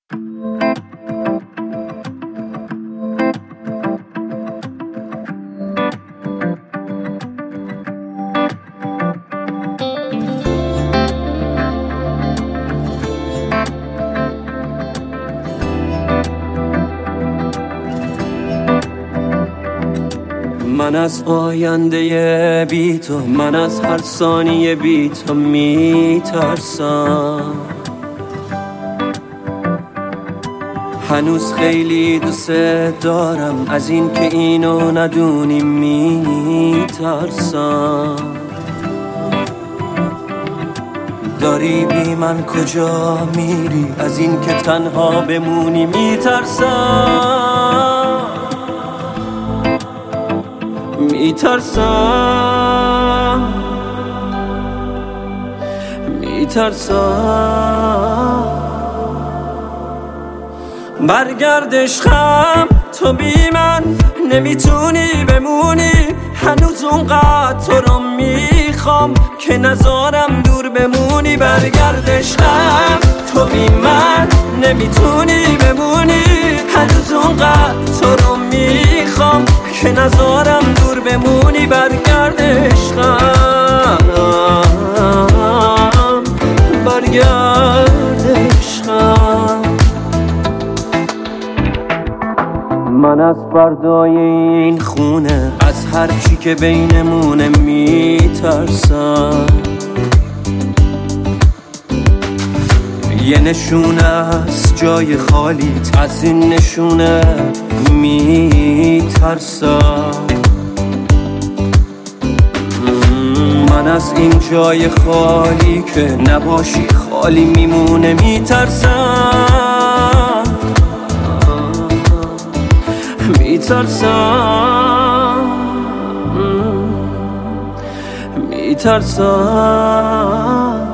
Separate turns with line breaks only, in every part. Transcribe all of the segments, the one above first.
من از آینده بی تو، من از هر ثانیه بی تو میترسم. هنوز خیلی دوست دارم، از این که اینو ندونی میترسم. داری بی من کجا میری، از این که تنها بمونی میترسم. میترسم برگرد عشقم، تو بی من نمیتونی بمونی. هنوز اونقدر تو رو میخوام که نذارم دور بمونی. برگرد عشقم، تو بی من نمیتونی بمونی. هنوز اونقدر تو رو میخوام که نذارم دور بمونی. برگرد عشقم، برگرد عشقم. من از فردای این خونه، از هر چی که بینمونه میترسم. یه نشونه از جای خالیت، از این نشونه میترسم. من از این جای خالی که نباشی خالی میمونه میترسم. میترسم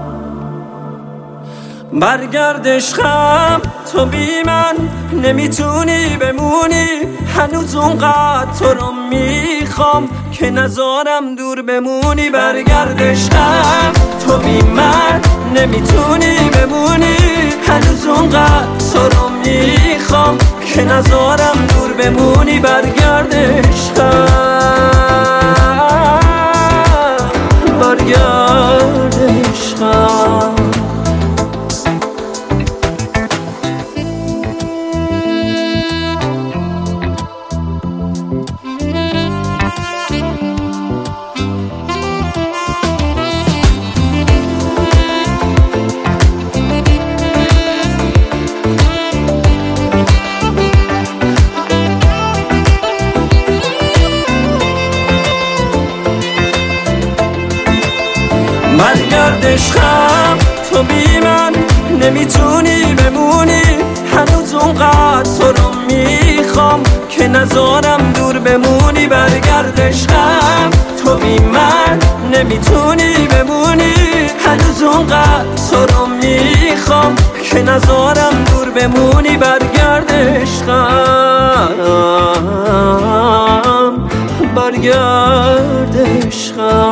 برگرد عشقم، تو بی من نمیتونی بمونی. هنوز اونقدر تو رو میخوام که نذارم دور بمونی. برگرد عشقم، تو بی من نمیتونی بمونی. هنوز اونقدر تو رو میخوام که نذارم دور بمونی. برگرد عشقم، برگرد عشقم. برگرد عشقم، تو بی من نمیتونی بمونی. هنوز اونقدر تو رو میخوام که نذارم دور بمونی. برگرد عشقم، تو بی من نمیتونی بمونی. هنوز اونقدر تو رو میخوام که نذارم دور بمونی. برگرد عشقم، برگرد عشقم.